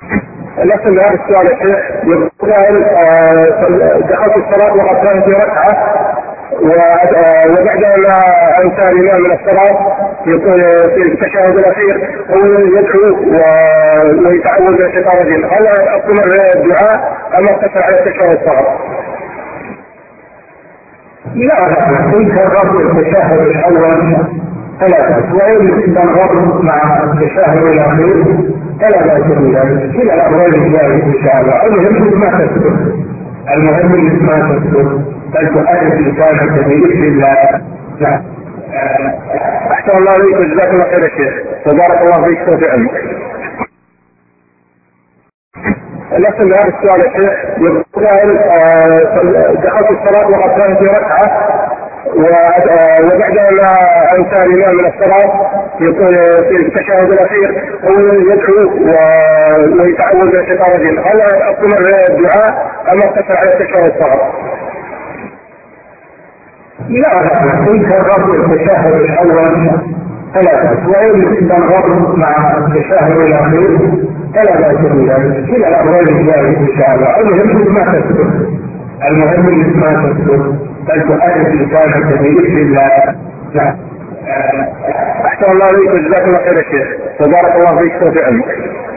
نفس هذا السؤال يا شيخ، يقول دخلت الصلاة وقد كانت في ركعة وبعد ما انتهى الامام من الصلاه في التشهد الاخير هو يدعو ويتعوذ من الشيطان الرجيم، هل استمر الدعاء ام اقتصر على التشهد فقط؟ لا إن كررت التشهد الأول فلا بأس، وإن تنغض مع التشهد الأخير فلا بأس بذلك، كلا الأمرين جائز إن شاء الله. المهم ما تسكت، المهم ما تسكت بل تؤدي لسانك بإذن الله. نعم. أحسن الله عليك وجزاك الله خير يا شيخ، وبارك الله فيك وفي علمك. نفس هذا السؤال يا شيخ، يقول دخلت الصلاة وقد كانت في ركعة وبعد ما انتهى الامام من الصلاه في التشهد الاخير هو يدعو ويتعوذ من الشيطان الرجيم، هل استمر الدعاء ام اقتصر على التشهد فقط؟ لا إن كررت التشهد الأول فلا بأس، وإن تنغض مع التشهد الأخير فلا بأس بذلك، كلا الأمرين جائز إن شاء الله. المهم ما تسكت، المهم ما تسكت بل تؤدي لسانك بإذن الله. نعم. أحسن الله عليك وجزاك الله خير يا شيخ، وبارك الله فيك وفي علمك.